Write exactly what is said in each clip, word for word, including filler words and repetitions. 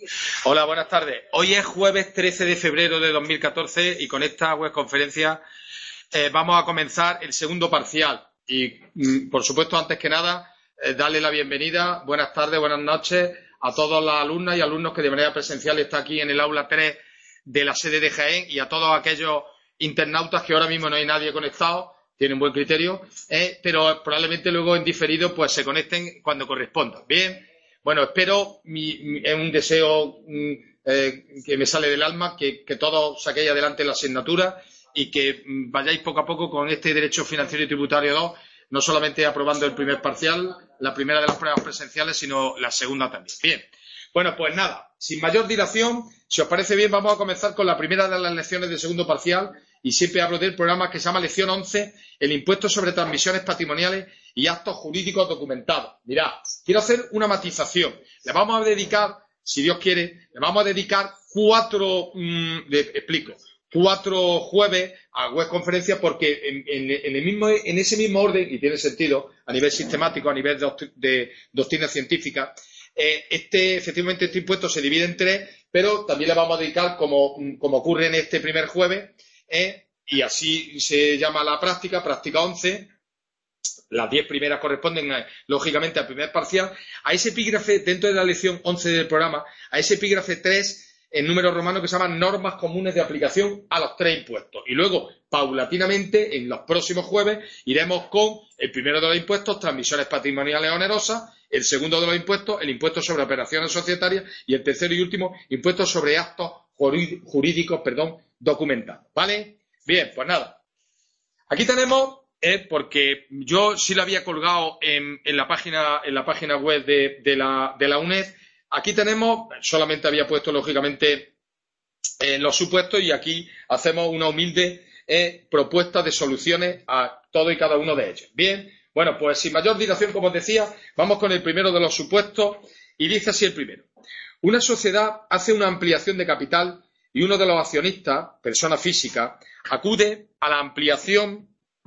Hola, buenas tardes. Hoy es jueves trece de febrero de dos mil catorce y con esta webconferencia eh, vamos a comenzar el segundo parcial. Y, mm, por supuesto, antes que nada, eh, darle la bienvenida, buenas tardes, buenas noches a todas las alumnas y alumnos que de manera presencial están aquí en el aula tres de la sede de Jaén y a todos aquellos internautas que ahora mismo no hay nadie conectado, tienen buen criterio, eh, pero probablemente luego en diferido pues se conecten cuando corresponda. Bien. Bueno, espero, mi, mi, es un deseo mm, eh, que me sale del alma, que, que todos saquéis adelante la asignatura y que mm, vayáis poco a poco con este Derecho Financiero y Tributario dos, no solamente aprobando el primer parcial, la primera de las pruebas presenciales, sino la segunda también. Bien, bueno, pues nada, sin mayor dilación, si os parece bien, vamos a comenzar con la primera de las lecciones del segundo parcial y siempre hablo del programa que se llama Lección once, el impuesto sobre transmisiones patrimoniales y actos jurídicos documentados. Mirad, quiero hacer una matización. Le vamos a dedicar, si Dios quiere, le vamos a dedicar cuatro, mmm, le explico, cuatro jueves a webconferencias porque en, en, en, el mismo, en ese mismo orden, y tiene sentido, a nivel sistemático, a nivel de, de doctrina científica, eh, este, efectivamente este impuesto se divide en tres, pero también le vamos a dedicar, como, como ocurre en este primer jueves, eh, y así se llama la práctica, práctica once, las diez primeras corresponden, eh, lógicamente, al primer parcial, a ese epígrafe, dentro de la lección once del programa, a ese epígrafe tres, en número romano, que se llama normas comunes de aplicación a los tres impuestos. Y luego, paulatinamente, en los próximos jueves, iremos con el primero de los impuestos, transmisiones patrimoniales onerosas, el segundo de los impuestos, el impuesto sobre operaciones societarias, y el tercero y último, impuesto sobre actos jurídicos, perdón, documentados. ¿Vale? Bien, pues nada. Aquí tenemos... Eh, porque yo sí lo había colgado en, en, la, página, en la página web de, de, la, de la U N E D. Aquí tenemos, solamente había puesto lógicamente eh, los supuestos y aquí hacemos una humilde eh, propuesta de soluciones a todo y cada uno de ellos. Bien, bueno, pues sin mayor dilación, como os decía, vamos con el primero de los supuestos y dice así el primero. Una sociedad hace una ampliación de capital y uno de los accionistas, persona física, acude a la ampliación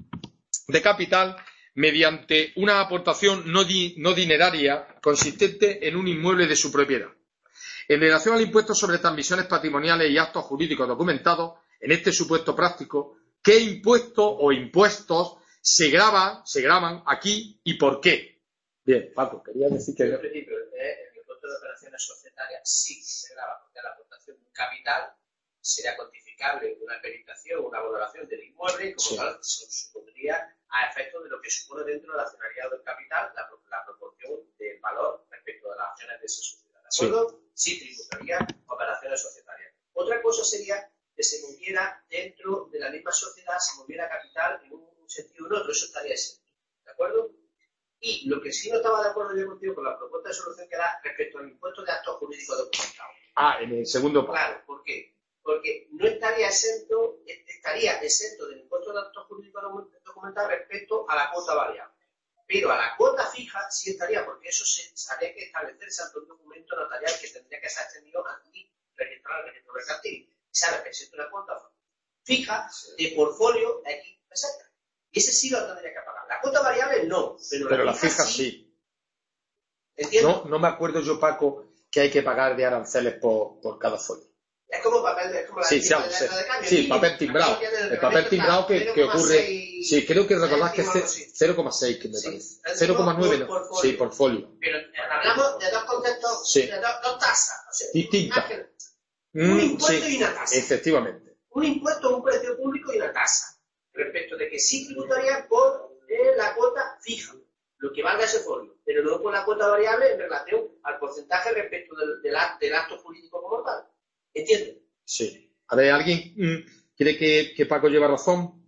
de capital mediante una aportación no, di, no dineraria consistente en un inmueble de su propiedad. En relación al impuesto sobre transmisiones patrimoniales y actos jurídicos documentados, en este supuesto práctico, ¿qué impuestos o impuestos se graban, se graban aquí y por qué? Bien, Paco, quería decir que... En principio, eh, el impuesto de operaciones societarias sí se graba porque la aportación de un capital sería cuantificable una peritación, una valoración del inmueble, como sí. Tal, se supondría a efectos de lo que supone dentro del accionariado del capital la, la proporción del valor respecto de las acciones de esa sociedad. ¿De acuerdo? Sí, sí tributaría operaciones societarias. Otra cosa sería que se moviera dentro de la misma sociedad, se moviera capital en un sentido o en otro, eso estaría exento. ¿De acuerdo? Y lo que sí no estaba de acuerdo yo contigo con la propuesta de solución que era respecto al impuesto de actos jurídicos documentados. Ah, en el segundo paso. Claro, ¿por qué? Porque no estaría exento, estaría exento del impuesto de actos jurídicos documentados respecto a la cuota variable. Pero a la cuota fija sí estaría, porque eso se habría que establecerse ante un documento notarial que tendría que ser extendido a ti, registrar el registro mercantil. Sabes que existe una cuota fija de portfolio de X pesetas. Y ese sí lo tendría que pagar. La cuota variable no, pero, pero la, la fija, fija sí. sí. ¿Entiendes? No, no me acuerdo yo, Paco, que hay que pagar de aranceles por, por cada folio. Es como papel, es como la sí, sí, de, de, de cambio. Sí, papel timbrado. El papel timbrado que, que ocurre. Sí, creo que recordás que es cero coma seis, que me sí, parece. cero coma nueve, no. Por sí, por folio. Pero hablamos de dos conceptos, sí. de dos, dos tasas. O sea, distintas. Un, un impuesto sí, y una tasa. Efectivamente. Un impuesto, un precio público y una tasa. Respecto de que sí tributaría por eh, la cuota fija, lo que valga ese folio, pero no por la cuota variable en relación al porcentaje respecto del, del, del acto jurídico como tal. ¿Entiendes? Sí. A ver, ¿alguien mmm, cree que, que Paco lleva razón?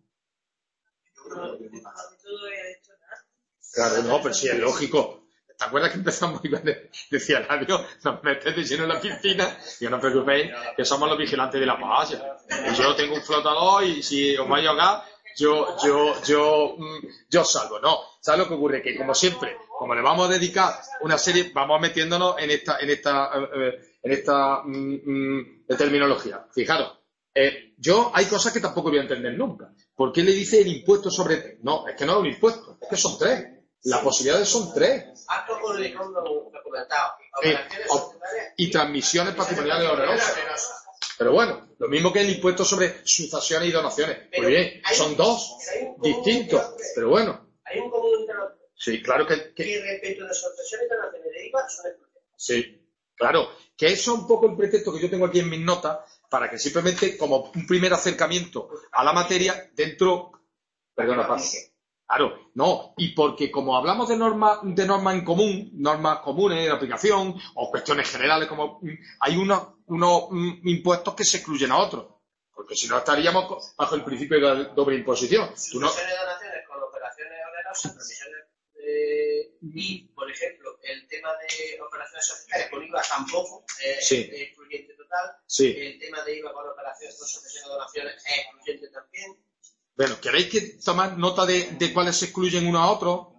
Yo creo que todo he hecho nada. Claro, no, pero sí es lógico. ¿Te acuerdas que empezamos y decía Nadio, nos metes de lleno en la piscina? Y no os preocupéis, que somos los vigilantes de la playa. Y yo tengo un flotador y si os vais a ahogar, yo, yo, yo, mmm, yo salgo. No, ¿sabes lo que ocurre? Que como siempre, como le vamos a dedicar una serie, vamos metiéndonos en esta, en esta, eh, en esta mm, mm, terminología. Fijaros, eh, yo hay cosas que tampoco voy a entender nunca. ¿Por qué le dice el impuesto sobre...? No, es que no es un impuesto, es que son tres. Las posibilidades son tres. Actos jurídicos documentados. Eh, y transmisiones patrimoniales onerosas. Pero bueno, lo mismo que el impuesto sobre sucesiones y donaciones. Muy bien, son dos distintos, pero bueno. Hay un común interlocutor. Sí, claro que... que... Y respecto de sucesiones y donaciones de I V A son excluyentes. Sí, claro. Que eso es un poco el pretexto que yo tengo aquí en mis notas, para que simplemente, como un primer acercamiento a la materia, dentro... Perdona, Paz. Claro, no, y porque como hablamos de normas de normas en común, normas comunes de aplicación o cuestiones generales, como hay unos, unos mm, impuestos que se excluyen a otros, porque si no estaríamos bajo el principio de la doble imposición. Tú no... Sucesiones y donaciones con operaciones onerosas, transmisiones eh, y, por ejemplo, el tema de operaciones societarias con I V A tampoco es Sí. excluyente total. Sí. El tema de I V A con operaciones con sucesiones y donaciones es excluyente también. Bueno, ¿queréis que tomar nota de, de cuáles se excluyen uno a otro?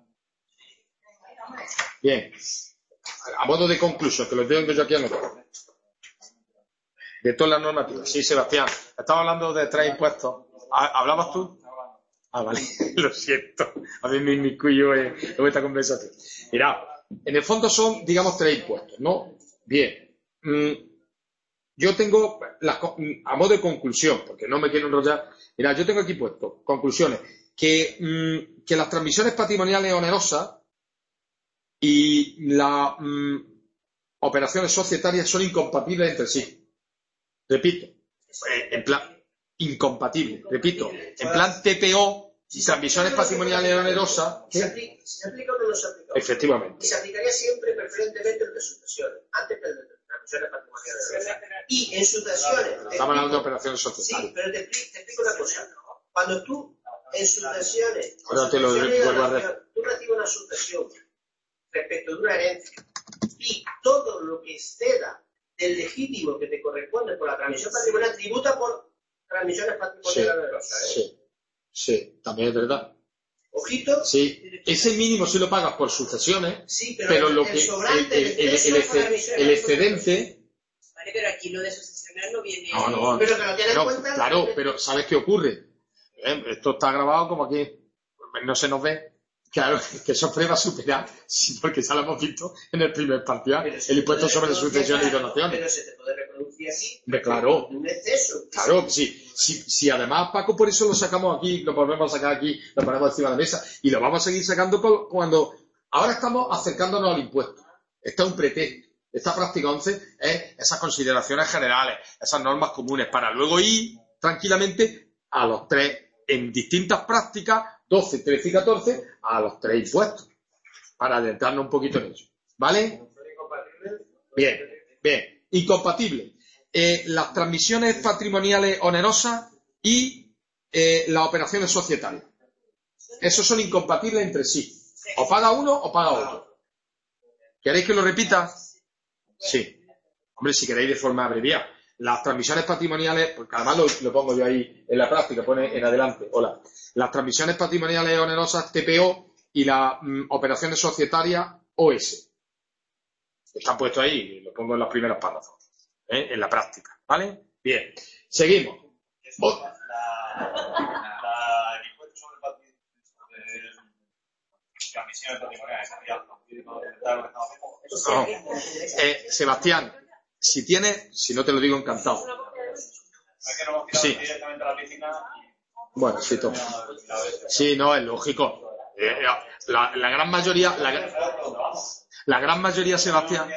Bien. A modo de conclusión, que lo tengo yo aquí anotado. De todas las normativas. Sí, Sebastián. Estamos hablando de tres impuestos. ¿Hablabas tú? Ah, vale. Lo siento. A mí me inmiscuyo en, en esta conversación. Mirad, en el fondo son, digamos, tres impuestos, ¿no? Bien. Mm, yo tengo, las, a modo de conclusión, porque no me quiero enrollar. Mirad, yo tengo aquí puesto, conclusiones, que, mm, que las transmisiones patrimoniales onerosas y las mm, operaciones societarias son incompatibles entre sí. Repito, en plan, incompatibles, repito, en plan T P O, transmisiones patrimoniales onerosas. ¿Se aplica, ¿Se aplica o no se aplica? Efectivamente. Y se aplicaría siempre preferentemente el de sucesiones, antes que el de transmisiones patrimoniales onerosas. Y en sucesiones... Estamos hablando de operaciones societarias. Sí, pero te explico, te explico una cosa. Cuando tú, en sucesiones... Ahora te lo vuelvo a decir. Tú recibes una sucesión respecto de una herencia y todo lo que exceda del legítimo que te corresponde por la transmisión patrimonial tributa por transmisiones patrimoniales onerosas. ¿eh? Sí, sí, también es verdad. Ojito. Sí, ese mínimo sí lo pagas por sucesiones, sí, pero, pero el, lo el que sobrante, el, el, el, el, exced, el excedente. Vale, pero aquí lo de sucesiones no viene. No, no, pero que lo tienes no, en cuenta. Claro, pero ¿sabes qué ocurre? ¿Eh? Esto está grabado como aquí, no se nos ve. Claro, que eso va a superar, sí, porque ya lo hemos visto en el primer parcial, el impuesto sobre sucesiones y donaciones. Pero se te puede reproducir aquí. De claro. Un exceso. Claro, sí. Si, si además, Paco, por eso lo sacamos aquí, lo volvemos a sacar aquí, lo ponemos encima de la mesa, y lo vamos a seguir sacando cuando... Ahora estamos acercándonos al impuesto. Este es un pretexto. Esta práctica once es esas consideraciones generales, esas normas comunes, para luego ir tranquilamente a los tres, en distintas prácticas, doce, trece y catorce, a los tres impuestos, para adentrarnos un poquito en eso. ¿Vale? Bien, bien. Incompatible. Eh, las transmisiones patrimoniales onerosas y eh, las operaciones societarias. Esos son incompatibles entre sí. O paga uno o paga otro. ¿Queréis que lo repita? Sí. Hombre, si queréis de forma abreviada. Las transmisiones patrimoniales, porque además lo, lo pongo yo ahí en la práctica, pone en adelante. Hola. Las transmisiones patrimoniales onerosas T P O y las mm, operaciones societarias O S. Están puestos ahí, lo pongo en las primeras párrafos. ¿Eh? En la práctica, ¿vale? Bien, seguimos. Oh. La, la, el impuesto sobre patrimonio, transmisiones patrimoniales, no. eh, Sebastián, si tienes, si no te lo digo encantado. Es que no hemos tirado sí. directamente a la piscina y... Bueno, sí, todo. Sí, no, es lógico. Eh, la, la gran mayoría, la, la gran mayoría, Sebastián.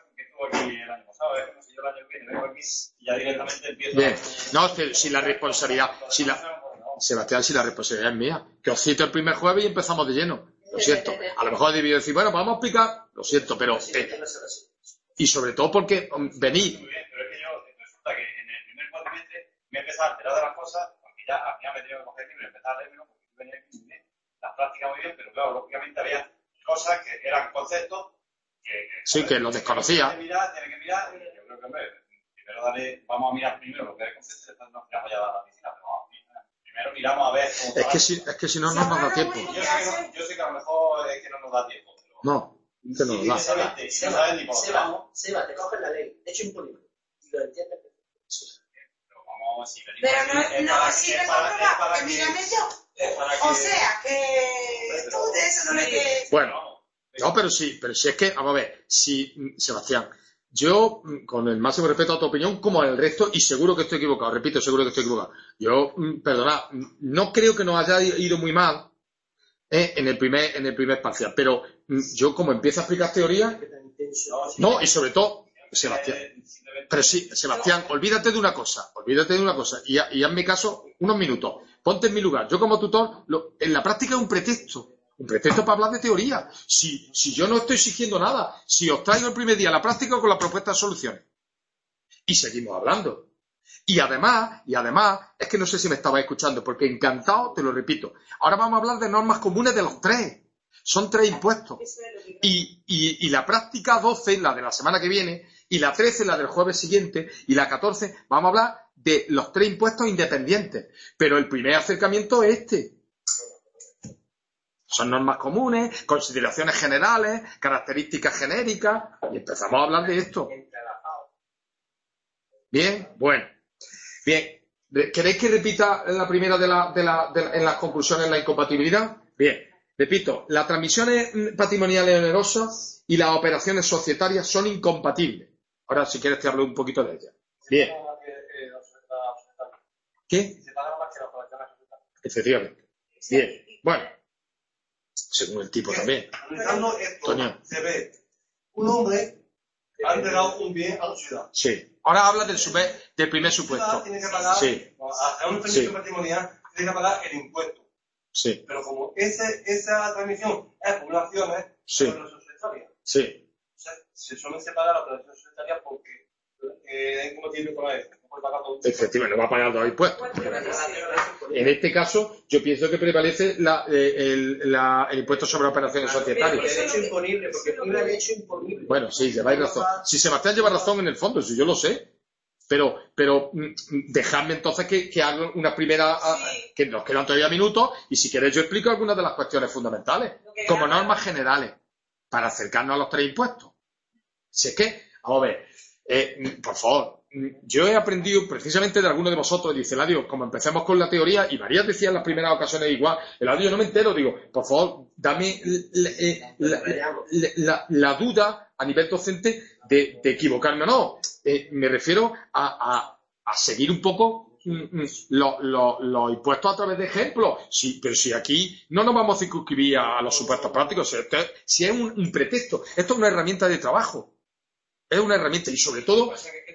Bien, no, si la responsabilidad, si la, Sebastián, si la responsabilidad es mía, que os cito el primer jueves y empezamos de lleno. Lo siento. A lo mejor he debido decir, bueno, pues vamos a explicar, lo siento, pero eh, y sobre todo porque um, venid. Muy bien, pero es que yo resulta que en el primer cuatrimestre me he empezado a enterar de las cosas, porque ya al final me he tenido que coger el libro y empezar a leerme, porque yo venía aquí muy bien, las prácticas muy bien, pero claro, lógicamente había cosas que eran conceptos que, que sí, que lo desconocía. Tiene que mirar, tiene que mirar, y yo creo que, hombre, primero dale, vamos a mirar primero lo que es el concepto, después nos miramos ya a la piscina, pero vamos, primero miramos a ver cómo es que si, es que si no, no nos da tiempo. Yo sé, que, yo sé que a lo mejor es que no nos da tiempo. Pero... No, que no nos da. Seba, Seba, Seba, Seba, te coges la ley, hecho imponible, y lo entiendes. Pero vamos vamos a decir, venimos Pero aquí, no, es no para- sirve es para- es comprobar, para porque que- mírame yo. es para O que- sea, que tú de eso no le que... Bueno, no, pero sí, pero si es que, vamos a ver, si, Sebastián, yo, con el máximo respeto a tu opinión, como al resto, y seguro que estoy equivocado, repito, seguro que estoy equivocado. Yo, perdona, no creo que nos haya ido muy mal eh, en el primer, en el primer parcial, pero yo, como empiezo a explicar teoría, no, y sobre todo, Sebastián, pero sí, Sebastián, olvídate de una cosa, olvídate de una cosa, y, y hazme caso unos minutos, ponte en mi lugar. Yo como tutor, lo, en la práctica es un pretexto, un pretexto para hablar de teoría. Si, si yo no estoy exigiendo nada, si os traigo el primer día la práctica con la propuesta de soluciones, y seguimos hablando. Y además, y además, es que no sé si me estabas escuchando, porque encantado, te lo repito. Ahora vamos a hablar de normas comunes de los tres. Son tres impuestos. Y, y, y la práctica doce, la de la semana que viene, y la trece, la del jueves siguiente, y la catorce, vamos a hablar de los tres impuestos independientes. Pero el primer acercamiento es este. Son normas comunes, consideraciones generales, características genéricas, y empezamos a hablar de esto. Bien, bueno. Bien. ¿Queréis que repita la primera de la, de la, de la, en las conclusiones la incompatibilidad? Bien. Repito, las transmisiones patrimoniales onerosas y las operaciones societarias son incompatibles. Ahora, si quieres, te hablo un poquito de ellas. Bien. ¿Qué? Efectivamente. Bien. Bueno. Según el tipo también. Analizando esto, Antonio. se ve un hombre que ha entregado un bien a la ciudad. Sí. Ahora habla del, super, del primer La supuesto. ciudad tiene que pagar, Sí. a un Sí. transmisión patrimonial, tiene que pagar el impuesto. Sí. Pero como ese, esa transmisión es por acciones, Sí. es operación societaria. Sí. O sea, se suele separar la operación societaria porque eh, es incompatible con la E F. No puede pagar todo un Efectivamente, no va a pagar los impuestos. En este caso, yo pienso que prevalece la, eh, el, la, el impuesto sobre operaciones El societarias. derecho imponible, porque tiene derecho imponible. Bueno, sí, lleváis razón. Si Sebastián lleva razón en el fondo, si yo lo sé. Pero, pero mm, dejadme entonces que, que haga una primera, a- Sí. que nos quedan todavía minutos, y si queréis yo explico algunas de las cuestiones fundamentales, como normas generales, para acercarnos a los tres impuestos. Si es que, vamos a ver, eh, por favor, yo he aprendido precisamente de alguno de vosotros, dice Eladio, como empecemos con la teoría, y María decía en las primeras ocasiones igual, Eladio, yo no me entero, digo, por favor, dame la, eh, la, la, la, la duda a nivel docente de, de equivocarme o no. Eh, me refiero a, a, a seguir un poco mm, mm, los lo, lo impuestos a través de ejemplos. Sí, pero si aquí no nos vamos a circunscribir a, a los supuestos prácticos, si, esto es, si es un, un pretexto, esto es una herramienta de trabajo. Es una herramienta y sobre todo...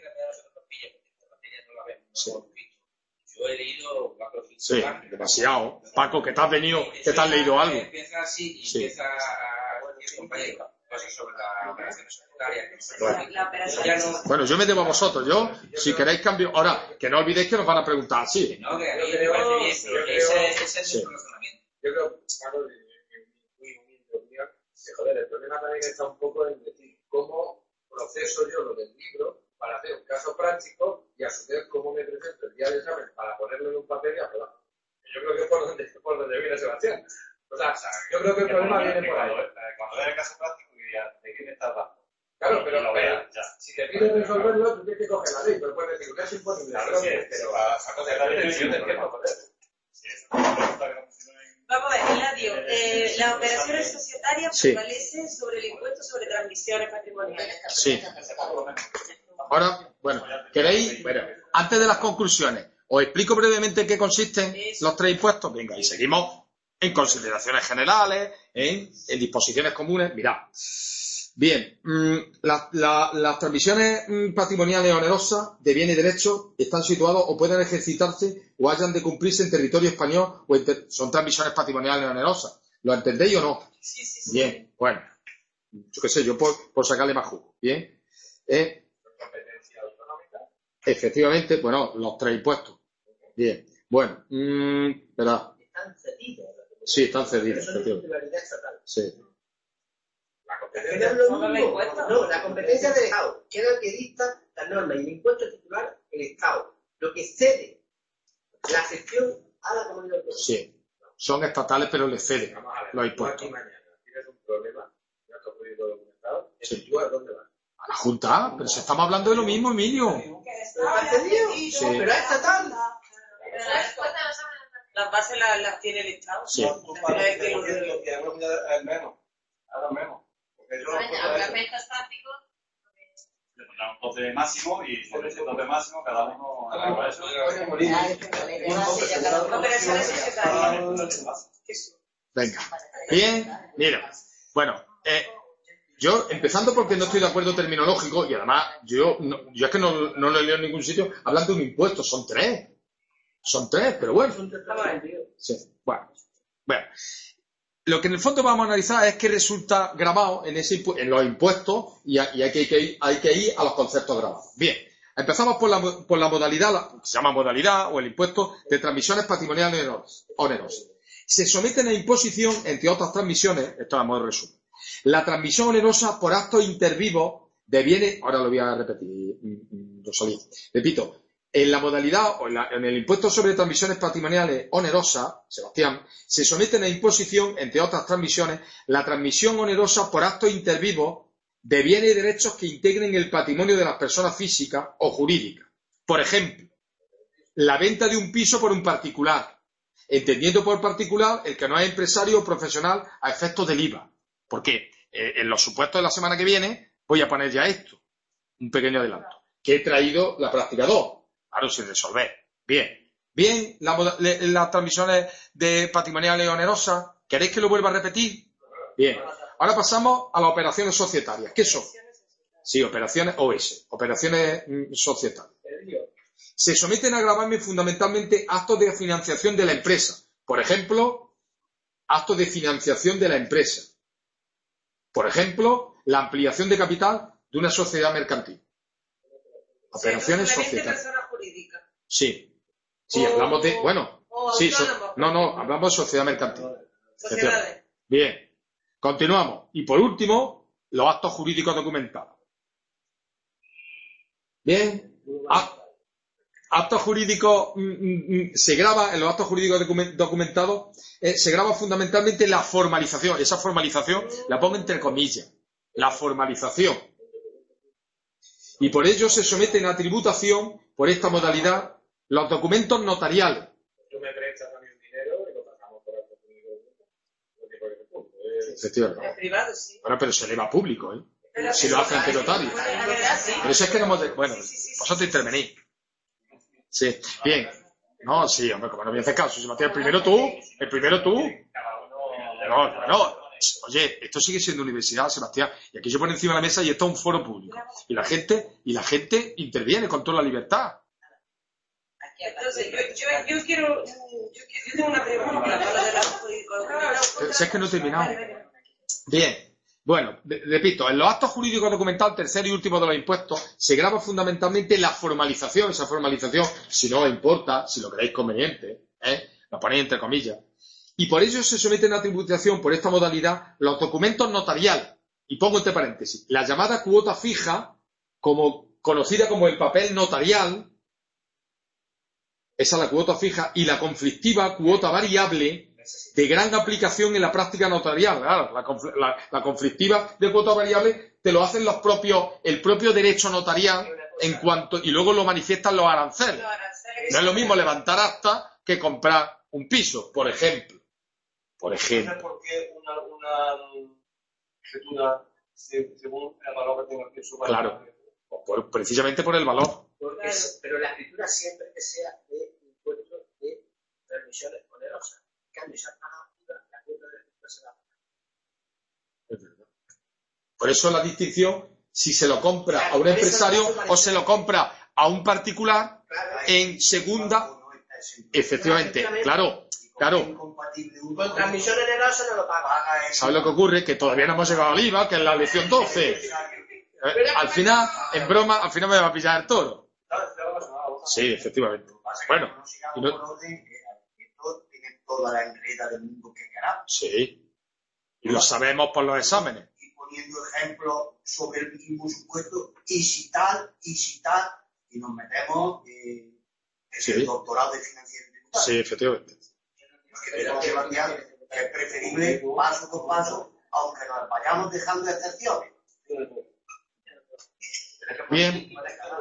Sí. Yo he leído cuatro filtros. Sí, demasiado. Paco, que te has venido, que te has leído algo. Empieza así y Sí. empieza a compañero, cosas sobre la operación societaria. Bueno. La operación Ya no- Bueno, yo me debo a vosotros. Yo, si queréis cambio... Ahora, que no olvidéis que nos van a preguntar. Sí. No, que a mí me parece bien, pero que ese, ese es Sí. nuestro razonamiento. Yo creo, Carlos, en mi muy humilde opinión, que joder, el problema también está un poco en decir cómo proceso yo lo del libro para hacer un caso práctico y a su vez cómo me presento el día del examen para ponerlo en un papel y aprobarlo. Yo creo que es por donde, por donde viene Sebastián. O sea, yo creo que el problema viene por ahí. Cuando veas el caso práctico, dirías, ¿de qué me estás dando? Claro, pero, Y lo pero veas, ya. si te piden resolverlo, tú tienes que coger la ley, pero puedes decir que es imponible. Claro, Creo sí, que- pero pero a- a a coger la ley, coger sí, el pero tiempo, no. joder. Sí, eso es una pregunta que no funciona en- Vamos a ver, Eladio, eh, las operaciones societarias Sí. prevalecen sobre el impuesto sobre transmisiones patrimoniales. Sí. Ahora, bueno, ¿queréis? Bueno, antes de las conclusiones, os explico brevemente en qué consisten los tres impuestos. Venga, y seguimos en consideraciones generales, en, en disposiciones comunes. Mirad. Bien, mmm, la- la- las transmisiones mm, patrimoniales onerosas de bienes y derechos están situados o pueden ejercitarse o hayan de cumplirse en territorio español o en ter- son transmisiones patrimoniales onerosas. ¿Lo entendéis o no? Sí, sí, sí. Bien, bueno. Yo qué sé, yo por, por sacarle más jugo. Bien. Eh, Competencia autonómica. Efectivamente, bueno, los tres impuestos. Bien. Bueno, mmm, ¿verdad? Están cedidos. Sí, están cedidos. Eso es de efectivamente. titularidad estatal. Sí. La Pero competencia es lo ¿Son los mismo. impuestos? No, la competencia del Estado, que es el que dicta las normas, y el impuesto titular, el Estado. Lo que cede la gestión a la comunidad autónoma. Sí. Son estatales, pero les ceden Vamos a ver, los tú impuestos. aquí mañana tienes un problema, ya te has podido documentado, Sí. ¿tú a dónde vas? A la Junta, pero si estamos hablando de lo mismo, Emilio. Que Sí. Pero es estatal. Las bases las, las tiene el Estado. Sí. Pero es que lo que es menos. Ahora menos. Porque yo Le pondrán un tope máximo y sobre ese tope máximo cada uno hará eso. Operaciones societarias. Venga. Bien, mira. Bueno, eh, yo, empezando porque no estoy de acuerdo terminológico, y además, yo, no, yo es que no, no lo he leído en ningún sitio, hablan de un impuesto, son tres. Son tres, pero bueno. Sí, bueno. Bueno. Lo que en el fondo vamos a analizar es qué resulta grabado en, ese, en los impuestos y, a, y hay, que, hay, que ir, hay que ir a los conceptos grabados. Bien, empezamos por la, por la modalidad, la, se llama modalidad o el impuesto de transmisiones patrimoniales onerosas. Se someten a imposición, entre otras transmisiones, esto a modo de resumen, la transmisión onerosa por actos intervivos de bienes, ahora lo voy a repetir, Rosalía, repito, en la modalidad o en, la, en el impuesto sobre transmisiones patrimoniales onerosas, Sebastián, se someten a imposición, entre otras transmisiones, la transmisión onerosa por actos intervivos de bienes y derechos que integren el patrimonio de las personas físicas o jurídicas. Por ejemplo, la venta de un piso por un particular, entendiendo por particular el que no es empresario o profesional a efectos del I V A. Porque eh, en los supuestos de la semana que viene voy a poner ya esto, un pequeño adelanto, que he traído la práctica dos. Claro, sin resolver. Bien. Bien, las la transmisiones de patrimoniales onerosas. ¿Queréis que lo vuelva a repetir? Bien. Ahora pasamos a las operaciones societarias. ¿Qué son? Sí, operaciones O S, operaciones mm, societarias. Se someten a gravamen fundamentalmente actos de financiación de la empresa. Por ejemplo, actos de financiación de la empresa. Por ejemplo, la ampliación de capital de una sociedad mercantil. Operaciones societarias. Sí, sí, hablamos de, bueno, sí, so, no, no, hablamos de sociedad mercantil. Sociedades. Bien, continuamos. Y por último, los actos jurídicos documentados. Bien, actos jurídicos, mm, mm, se graba, en los actos jurídicos documentados, eh, se graba fundamentalmente la formalización. Esa formalización la pongo entre comillas, la formalización. Y por ello se someten a tributación, por esta modalidad, los documentos notariales. Tú me prestas a mí un dinero y lo pasamos por acto público. Efectivamente. En privado, sí. Bueno, pero se eleva a público, ¿eh? Pero Si lo hace ante notario. La verdad, sí. Pero eso es que no hemos... De... Bueno, Sí, sí, sí, vosotros sí, intervenís. Sí, bien. No, sí, hombre, como no me haces caso. Si Matías, el primero tú, el primero tú. No, no. Oye, esto sigue siendo universidad, Sebastián, y aquí yo pongo encima de la mesa y esto es un foro público. Y la gente, y la gente interviene con toda la libertad. Entonces, yo, yo, yo quiero, yo, yo tengo una pregunta para lo del acto jurídico documentado. Si es que no he terminado. Bien. Bueno, repito, en los actos jurídicos documentados, tercer y último de los impuestos, se graba fundamentalmente la formalización. Esa formalización, si no os importa, si lo creéis conveniente, ¿eh? Lo ponéis entre comillas. Y por ello se someten a tributación por esta modalidad los documentos notariales. Y pongo entre paréntesis, la llamada cuota fija, como, conocida como el papel notarial, esa es la cuota fija, y la conflictiva cuota variable de gran aplicación en la práctica notarial. Claro, la, la, la conflictiva de cuota variable te lo hacen los propios, el propio derecho notarial en cuanto, y luego lo manifiestan los aranceles. No es lo mismo levantar acta que comprar un piso, por ejemplo. Por ejemplo. ¿Por qué una, una escritura según el valor que tenga el piso? Claro, por, precisamente por el valor. Porque es, pero la escritura siempre que sea de impuestos de transmisiones onerosas. En cambio, se ha pagado la cuota de la escritura se da. Por eso la distinción, si se lo compra a un empresario o se lo compra a un particular en segunda, efectivamente, claro. Claro. Con transmisión onerosa no lo paga. ¿Sabes lo que ocurre? Que todavía no hemos llegado al I V A, que es la lección doce. Eh, al final, en broma, al final me va a pillar el toro. Sí, efectivamente. Bueno. Y no... Tiene toda la enreda del mundo que queramos. Sí. Y lo sabemos por los exámenes. Y poniendo ejemplos sobre el mismo supuesto, y si tal, y si tal, y nos metemos eh, en sí. el doctorado de financiación tributaria. Sí, efectivamente. Creo que es preferible paso por paso, aunque nos vayamos dejando excepciones. Bien.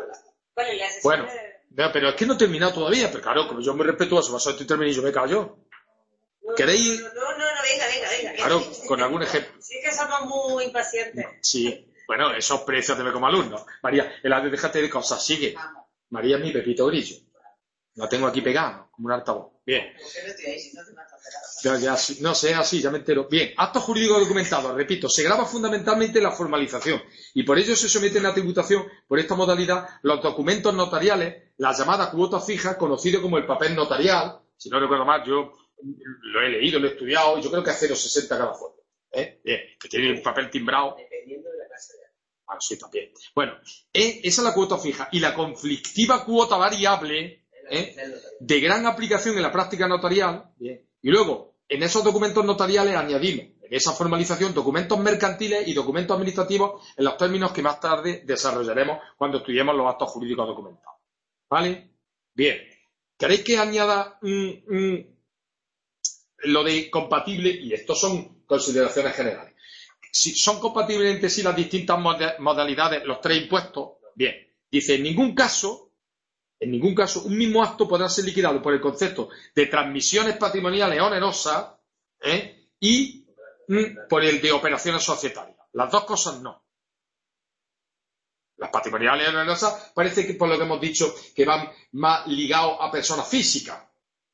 Vale, la sesión Bueno, de- vea, pero es que no he terminado todavía, pero claro, como yo me respetuoso, vas a intervenir y yo me callo. No, ¿Queréis? No, no, no, no, venga, venga, venga. Claro, con algún ejemplo. Sí que somos muy impacientes. Sí, bueno, esos precios de como alumno. María, el arte, déjate de cosas, sigue. María es mi Pepito Grillo. La tengo aquí pegada, como un altavoz. Bien. Ya, ya, sí, no sé, así, ya me entero. Bien, actos jurídicos documentados, repito, se graba fundamentalmente la formalización y por ello se someten a tributación por esta modalidad los documentos notariales, la llamada cuota fija, conocido como el papel notarial. Si no recuerdo mal, yo lo he leído, lo he estudiado y yo creo que es cero coma sesenta cada folio. ¿Eh? Bien, que tiene un papel timbrado. Dependiendo de la clase de acto. Ah, sí, también. Bueno, eh, esa es la cuota fija y la conflictiva cuota variable, ¿eh?, de gran aplicación en la práctica notarial. Bien. Y luego, en esos documentos notariales añadimos, en esa formalización, documentos mercantiles y documentos administrativos en los términos que más tarde desarrollaremos cuando estudiemos los actos jurídicos documentados. ¿Vale? Bien. ¿Queréis que añada mm, mm, lo de compatible? Y estos son consideraciones generales. Si son compatibles entre sí las distintas modalidades, los tres impuestos, bien. Dice, en ningún caso... En ningún caso, un mismo acto podrá ser liquidado por el concepto de transmisiones patrimoniales onerosas, ¿eh?, y mm, por el de operaciones societarias. Las dos cosas no. Las patrimoniales onerosas parece que, por lo que hemos dicho, que van más ligados a personas físicas.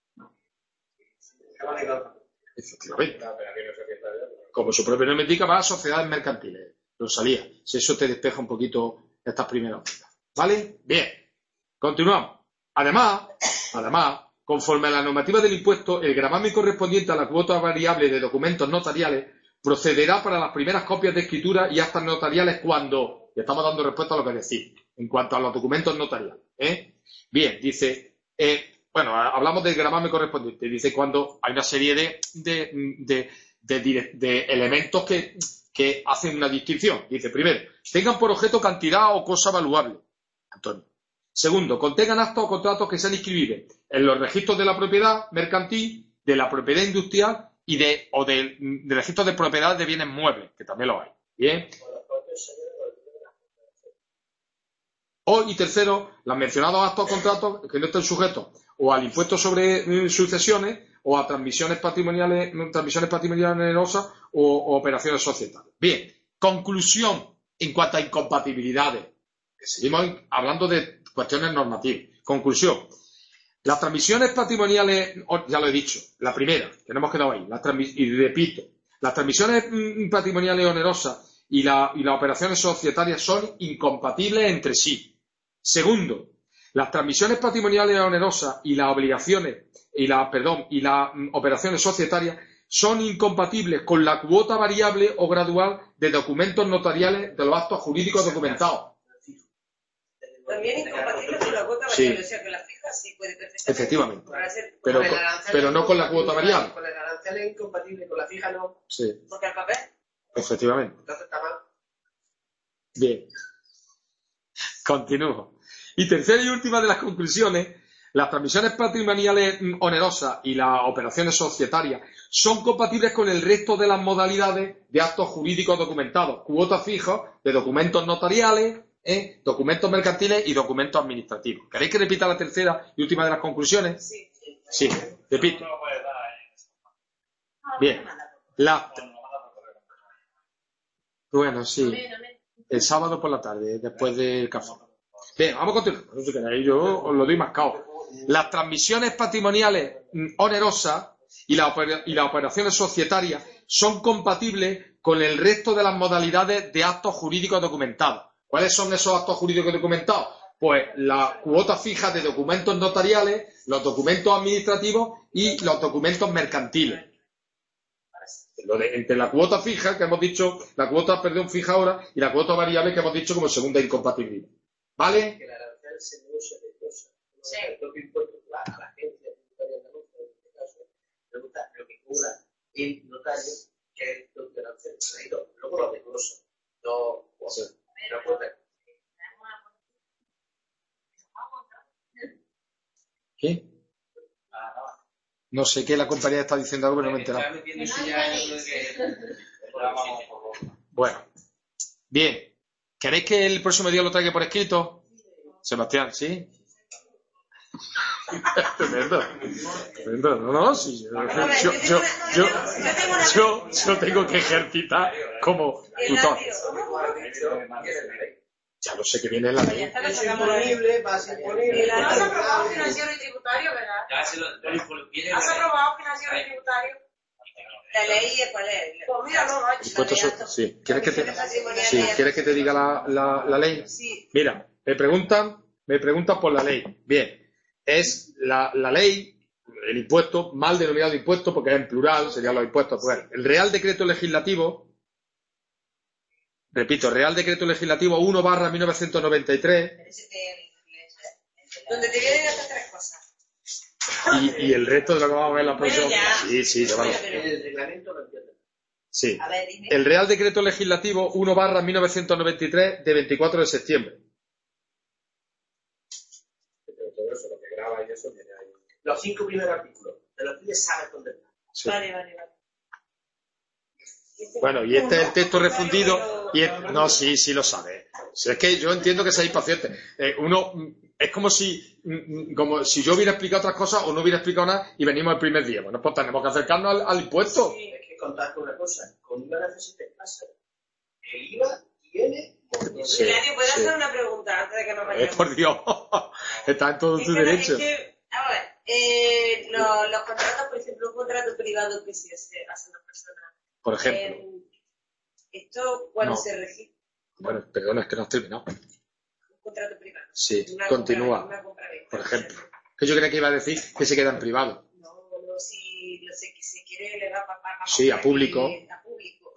Efectivamente. Como su propio nombre indica, va a sociedades mercantiles. Rosalía, si eso te despeja un poquito estas primeras horas. ¿Vale? Bien. Continuamos. Además, además, conforme a la normativa del impuesto, el gravamen correspondiente a la cuota variable de documentos notariales procederá para las primeras copias de escritura y actas notariales cuando, y estamos dando respuesta a lo que decís, en cuanto a los documentos notariales. ¿eh? Bien, dice, eh, bueno, hablamos del gravamen correspondiente, dice cuando hay una serie de, de, de, de, de, de elementos que, que hacen una distinción. Dice, primero, tengan por objeto cantidad o cosa valuable. Antonio. Segundo, contengan actos o contratos que sean inscribibles en los registros de la propiedad mercantil, de la propiedad industrial y de, o de, de registros de propiedad de bienes muebles, que también lo hay. Bien. O, y tercero, los mencionados actos o contratos que no estén sujetos o al impuesto sobre mm, sucesiones o a transmisiones patrimoniales, transmisiones patrimoniales onerosas o, o operaciones societarias. Bien. Conclusión en cuanto a incompatibilidades. Seguimos hablando de cuestiones normativas. Conclusión. Las transmisiones patrimoniales, ya lo he dicho, la primera, que no hemos quedado ahí, las y repito, las transmisiones patrimoniales onerosas y, la, y las operaciones societarias son incompatibles entre sí. Segundo, las transmisiones patrimoniales onerosas y las obligaciones y la, perdón, y las mm, operaciones societarias son incompatibles con la cuota variable o gradual de documentos notariales de los actos jurídicos documentados. También incompatible con la cuota Sí. variable, o sea que la fija sí puede perfectamente. Efectivamente. Para ser- Pero, Con el con- arancel pero es no con la cuota incompatible, variable. Con el arancel es incompatible, con la fija no. Sí, Porque el papel. efectivamente. Entonces está mal. Bien. Continúo. Y tercera y última de las conclusiones, las transmisiones patrimoniales mm, onerosas y las operaciones societarias son compatibles con el resto de las modalidades de actos jurídicos documentados, cuotas fijas de documentos notariales, ¿eh? documentos mercantiles y documentos administrativos. ¿Queréis que repita la tercera y última de las conclusiones? Sí. Sí, repito. No lo puedes dar ahí. Bien. La... Bueno, sí. El sábado por la tarde, después del café. Bien, vamos a continuar. No sé qué queréis, yo os lo doy mascado. Las transmisiones patrimoniales mm, onerosas y, la opera- y las operaciones societarias son compatibles con el resto de las modalidades de actos jurídicos documentados. ¿Cuáles son esos actos jurídicos documentados? Pues la cuota fija de documentos notariales, los documentos administrativos y los documentos mercantiles. Lo de- entre la cuota fija, que hemos dicho, la cuota, perdón, fija ahora, y la cuota variable que hemos dicho como segunda incompatibilidad. ¿Vale? Que el arancel se usa de cosas. Sí. El propio impuesto a la agencia tributaria andaluza, en este caso, pregunta lo que cobra el notario, que es lo que el arancel se ha ido. Luego lo desglosa. No, no puede. ¿Qué? No sé qué la compañía está diciendo algo, pero no me he enterado. Está metiéndose ya en lo de que- Bueno, bien. ¿Queréis que el próximo día lo traiga por escrito? Sebastián, ¿sí? Tremendo. Tremendo. No, no, sí. Yo, yo, yo, yo, yo, yo tengo que ejercitar como tutor. Ya lo sé que viene en la ley. Es imponible, va a ser imponible. ¿Has aprobado financiero y tributario, verdad? Ya se lo, lo viene ¿Has aprobado financiero y tributario? La ley es cuál es. Pues mira, no, no, Impuesto so- sí. ¿Quieres que te, sí. ¿Quieres que te diga la, la, la ley? Sí. Mira, me preguntan, me preguntan por la ley. Bien, es la, la ley, el impuesto, mal denominado impuesto, porque es en plural, serían los impuestos. Pues, el Real Decreto Legislativo, repito, Real Decreto Legislativo uno barra mil novecientos noventa y tres, Donde te vienen estas tres cosas. y, y el resto de lo que vamos a ver en la próxima. Bueno, ya. Sí, sí, ya vamos. el reglamento lo entiende. Sí. A ver, dime. El Real Decreto Legislativo uno barra mil novecientos noventa y tres de veinticuatro de septiembre. Pero todo eso, lo que graba y eso viene ahí. Los cinco primeros artículos, de los que sabes dónde está. Sí. Vale, vale, vale. Bueno, y este es el texto refundido. Y es- no, sí, sí lo sabe. Si es que yo entiendo que seáis pacientes. Eh, uno mm, es como si, mm, como si yo hubiera explicado otras cosas o no hubiera explicado nada y venimos el primer día. Bueno, pues tenemos que acercarnos al, al impuesto. Sí, hay que contar con una cosa. Con I V A necesitas pasa. El I V A tiene montón. Sí, Eladio, ¿puedo sí. hacer una pregunta antes de que nos Eh, vayamos? por Dios, está en todo Es tu que no- derecho. es que, a ver, eh, los, los contratos, por ejemplo, un contrato privado que se hace a una persona. Por ejemplo. eh, ¿Esto cuándo No. se registra? Bueno, perdona, es que no has terminado. Un contrato privado. Sí, Una continúa. compra- una compra-venta. Por ejemplo. Que yo creía que iba a decir que se queda en privado. No, no, si lo sé, que se quiere elevar para, para Sí, a público. A público.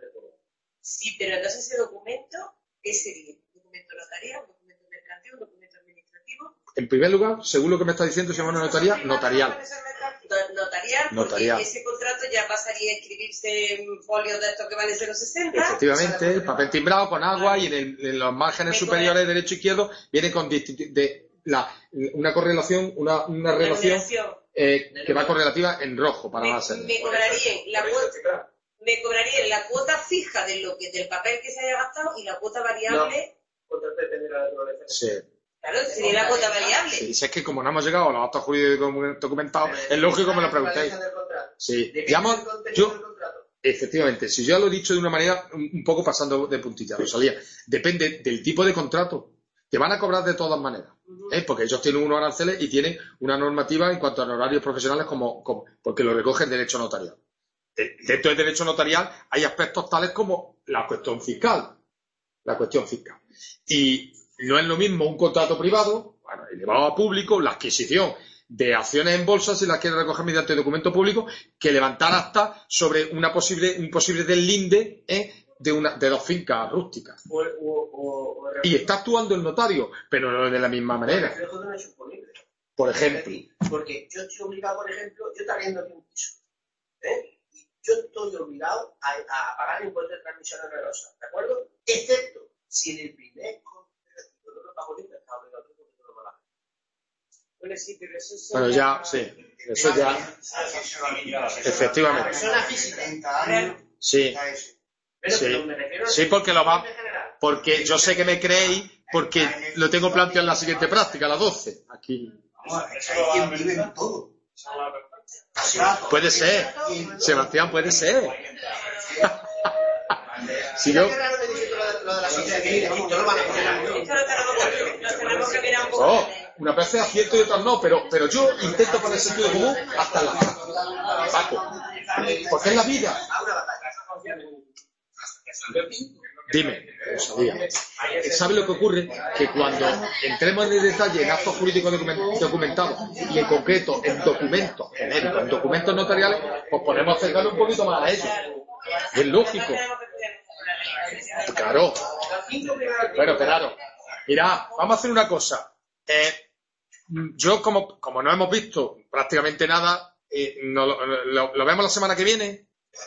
Sí, pero entonces ese documento, ¿qué sería? ¿Un documento notarial, un documento mercantil, un documento administrativo? En primer lugar, según lo que me está diciendo, se llama una notaría notarial. No- Notarial, porque Notarial. ese contrato ya pasaría a escribirse en folios de estos que valen cero coma sesenta. Efectivamente, el papel timbrado con agua y en, el- en los márgenes Me superiores derecho e izquierdo viene con disti- de la, una correlación, una, una relación Numeración. eh, que va correlativa en rojo para Me, más ser. me cobrarían la Por eso, cuota, chica, me cobrarían la cuota fija de lo que, del papel que se haya gastado y la cuota variable. Contrato depende de la naturaleza. Sí. Claro, sería la cuota variable. Sí, si es que como no hemos llegado a los actos jurídicos documentados, es lógico que me lo preguntéis. Sí, Depende digamos, del contenido del yo, contrato. efectivamente, si yo lo he dicho de una manera un un poco pasando de puntilla, Rosalía, depende del tipo de contrato. Te van a cobrar de todas maneras, ¿eh? Porque ellos tienen unos aranceles y tienen una normativa en cuanto a horarios profesionales como, como porque lo recoge el derecho notarial. Eh, Dentro del derecho notarial hay aspectos tales como la cuestión fiscal, la cuestión fiscal. Y no es lo mismo un contrato privado, bueno, elevado a público, la adquisición de acciones en bolsa, si las quiere recoger mediante documento público, que levantar acta sobre una posible, un posible deslinde ¿eh? de, una, de dos fincas rústicas. O, o, o, o Y está actuando el notario, pero no de la misma manera. reflejo de una imponible. Por ejemplo, Porque yo estoy obligado, por ejemplo, yo estoy viendo aquí un piso. ¿eh? Y yo estoy obligado a, a pagar impuestos de transmisión onerosa, ¿de acuerdo? Excepto si en el primer contrato no lo pago libre, está obligado porque no lo pago. Bueno, sí, pero eso es. bueno, ya, sí, eso ya, La efectivamente, persona física. treinta años sí, está eso. Pero, Sí. pero me refiero a sí, porque lo va, en general. porque yo sé que me creéis, porque lo tengo planteado en la siguiente práctica, a las doce, aquí. Vamos, es que hay quien vive en todo. Contrato. Puede ser, Sebastián, puede ser. Si yo, Qué raro me dice lo de- lo de la sociedad que yo no lo van a poner. Esto lo tenemos que, lo tenemos que mirar un poco. oh, una vez acierto y otras no, pero, pero yo intento poner sentido común hasta en la práctica. Paco, porque es la vida. A una batalla. Dime, Rosalía, ¿sabe lo que ocurre? Que cuando entremos en el detalle en actos jurídicos document- documentados y en concreto en documentos genéricos, en documentos notariales, pues podemos acercarnos un poquito más a ello. Es lógico. Claro. Bueno, claro. Mira, vamos a hacer una cosa. Eh, yo, como, como no hemos visto prácticamente nada, eh, no, lo, lo- lo vemos la semana que viene.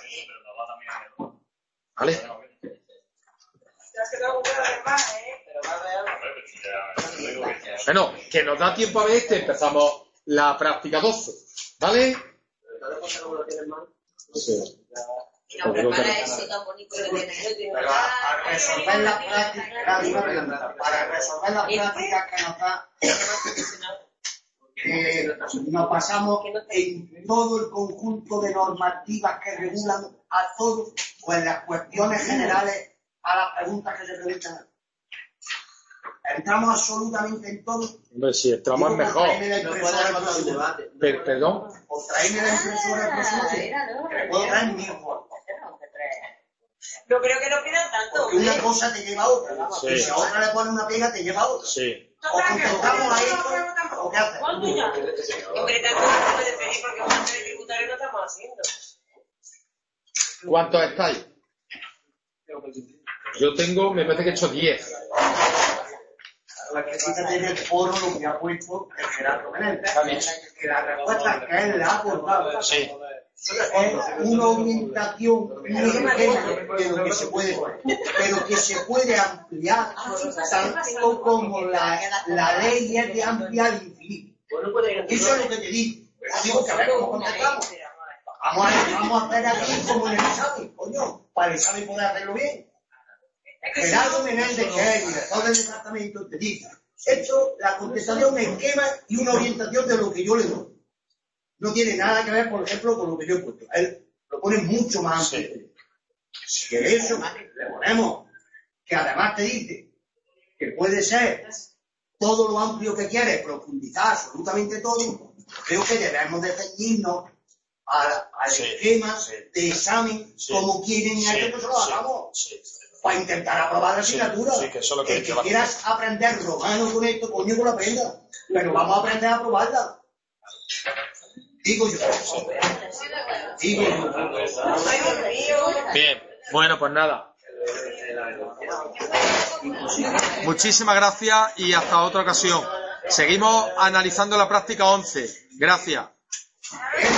¿Vale? Bueno, que nos da tiempo a ver este, empezamos la práctica doce. ¿Vale? Sí. nos prepara eso tan bonito que tenemos. Pero a, a resolver las prácticas, para resolver las prácticas que nos da, eh, nos pasamos en todo el conjunto de normativas que regulan a todos, pues las cuestiones generales a las preguntas que se preguntan. Entramos absolutamente en todo. Hombre, si entramos es mejor. Per- Perdón. O traerme la impresora el próximo día. Que puedo traer mil fotos. No creo que no pidan tanto. Porque una cosa te lleva a otra. Sí. Y si a otra le pone una pega, te lleva a otra. Sí. O contestamos a esto, o qué hacemos. Hombre, tanto no se puede pedir porque un acto de tributario no estamos haciendo. ¿Cuántos estáis? Yo tengo, me parece que he hecho diez. La que sí tiene el foro lo que ha puesto el Gerardo Menéndez. Que la respuesta que él le ha aportado Sí. es una orientación muy pequeña de lo que se puede poner, pero que se puede ampliar tanto como la, la ley es de ampliar al infinito. Eso es lo que te digo. Digo que a ver cómo contestamos. Vamos a, vamos a hacer aquí como en el examen, coño, para el examen poder hacerlo bien. Gerardo Menéndez, que es el director del departamento, te dice, esto, la contestación, un esquema y una orientación de lo que yo le doy. No tiene nada que ver, por ejemplo, con lo que yo he puesto. Él lo pone mucho más amplio. Si a eso le ponemos, que además te dice que puede ser todo lo amplio que quieres, profundizar absolutamente todo, creo que debemos de ceñirnos al, al Sí, esquema sí. de examen Sí. como quieren y Sí, a que nosotros lo sí, hagamos. sí. Para intentar aprobar la Sí, asignatura. sí, que eso es lo que el hay que que quieras aprender romano con esto, coño, que lo aprenda. Pero vamos a aprender a aprobarla. Digo yo. Digo yo. Bien, bueno, pues nada. Muchísimas gracias y hasta otra ocasión. Seguimos analizando la práctica once. Gracias.